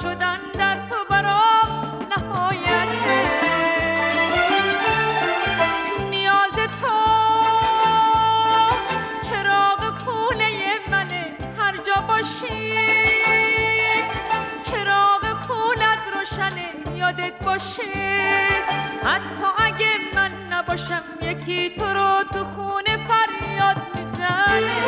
شدن در تو برام نهایته. نیاز تو چراغ خونه منه، هر جا باشی چراغ خونت روشنه، یادت باشه حتی اگه من نباشم یکی تو رو تو خونه فریاد میزنه.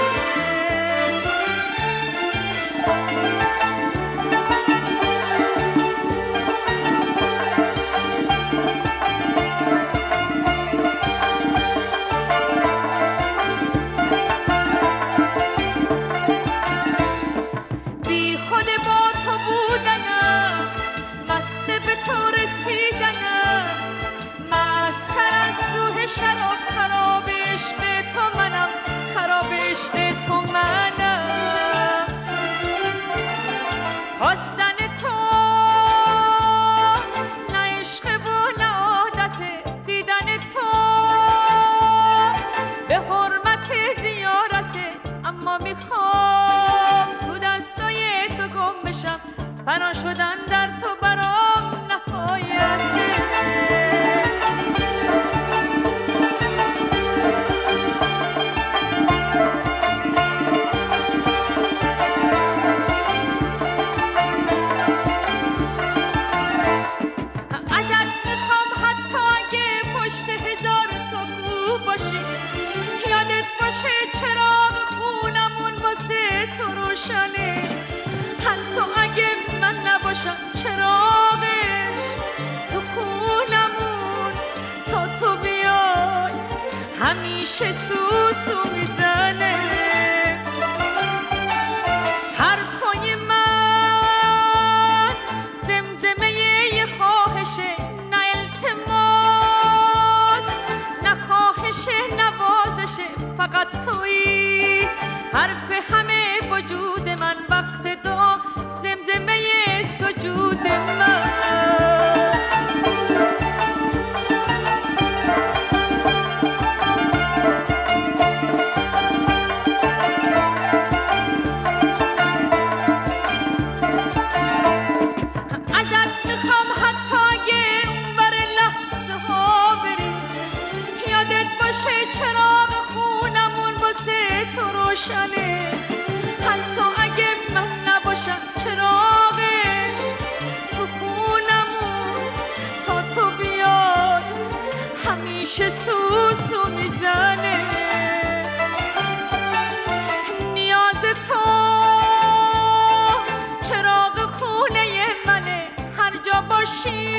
بی خود با تو بودنم، مست به تو رسیدنم، مست‌تر از روح شراب، خراب عشق تو منم، خراب عشق تو منم. خواستن تو نه عشق و نه عادته، دیدن تو به حرمت زیارته، اما میخوام تو دستای تو گم بشم، فنا شدن در تو برام نهایته. ازت میخوام حتی اگه پشت هزار تا کو باشی، یادت باشه چراغ خونمون واسه تو روشنه، حتی اگه من نباشم چراغش تو خونمون تا تو بیای همیشه سوسو میزنه. حرفای من زمزمه یه خواهشه، نه التماس نه خواهشه نوازشه، فقط تویی حرف همه وجود من، وقت دعا زمزمه سجود من. ازت میخوام حتی اگه اونور لحظه ها بری، یادت باشه چراغ خونمون واسه تو روشنه، حتی اگه من نباشم چراغش تو خونمون تا تو بیای همیشه سوسو میزنه. نیاز تو چراغ خونه منه، هر جا باشی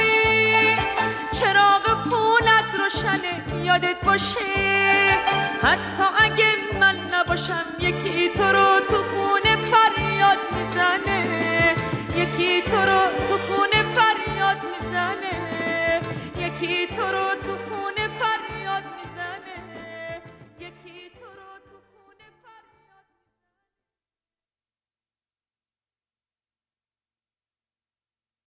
چراغ خونت روشنه، یادت باشه حتی اگه من نباشم یکی تو رو تو خونه فریاد میزنه، یکی تو رو تو خونه فریاد میزنه، یکی تو رو